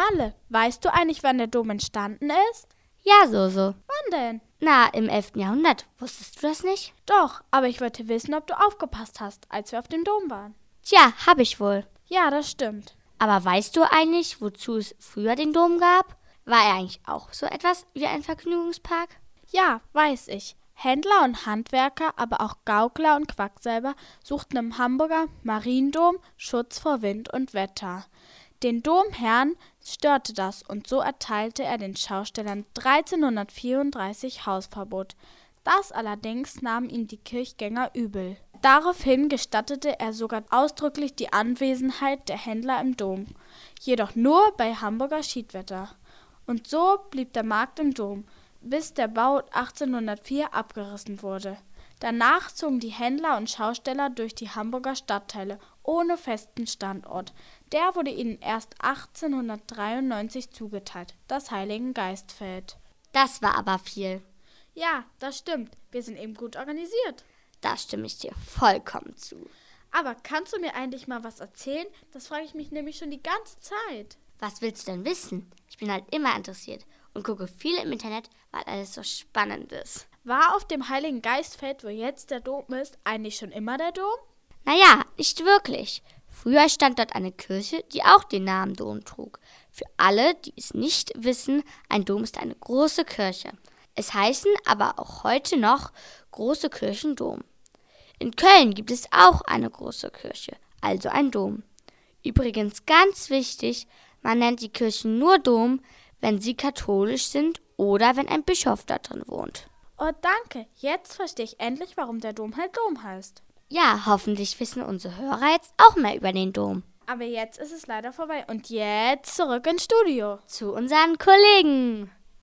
Malle, weißt du eigentlich, wann der Dom entstanden ist? Ja, so. Wann denn? Na, im 11. Jahrhundert. Wusstest du das nicht? Doch, aber ich wollte wissen, ob du aufgepasst hast, als wir auf dem Dom waren. Tja, hab ich wohl. Ja, das stimmt. Aber weißt du eigentlich, wozu es früher den Dom gab? War er eigentlich auch so etwas wie ein Vergnügungspark? Ja, weiß ich. Händler und Handwerker, aber auch Gaukler und Quacksalber suchten im Hamburger Mariendom Schutz vor Wind und Wetter. Den Domherrn störte das und so erteilte er den Schaustellern 1334 Hausverbot. Das allerdings nahmen ihm die Kirchgänger übel. Daraufhin gestattete er sogar ausdrücklich die Anwesenheit der Händler im Dom, jedoch nur bei Hamburger Schiedwetter. Und so blieb der Markt im Dom, bis der Bau 1804 abgerissen wurde. Danach zogen die Händler und Schausteller durch die Hamburger Stadtteile ohne festen Standort. Der wurde ihnen erst 1893 zugeteilt, das Heiligengeistfeld. Das war aber viel. Ja, das stimmt. Wir sind eben gut organisiert. Da stimme ich dir vollkommen zu. Aber kannst du mir eigentlich mal was erzählen? Das frage ich mich nämlich schon die ganze Zeit. Was willst du denn wissen? Ich bin halt immer interessiert und gucke viel im Internet, weil alles so spannend ist. War auf dem Heiligengeistfeld, wo jetzt der Dom ist, eigentlich schon immer der Dom? Naja, nicht wirklich. Früher stand dort eine Kirche, die auch den Namen Dom trug. Für alle, die es nicht wissen, ein Dom ist eine große Kirche. Es heißen aber auch heute noch große Kirchen Dom. In Köln gibt es auch eine große Kirche, also ein Dom. Übrigens ganz wichtig, man nennt die Kirchen nur Dom, wenn sie katholisch sind oder wenn ein Bischof da drin wohnt. Oh, danke. Jetzt verstehe ich endlich, warum der Dom halt Dom heißt. Ja, hoffentlich wissen unsere Hörer jetzt auch mehr über den Dom. Aber jetzt ist es leider vorbei. Und jetzt zurück ins Studio. Zu unseren Kollegen.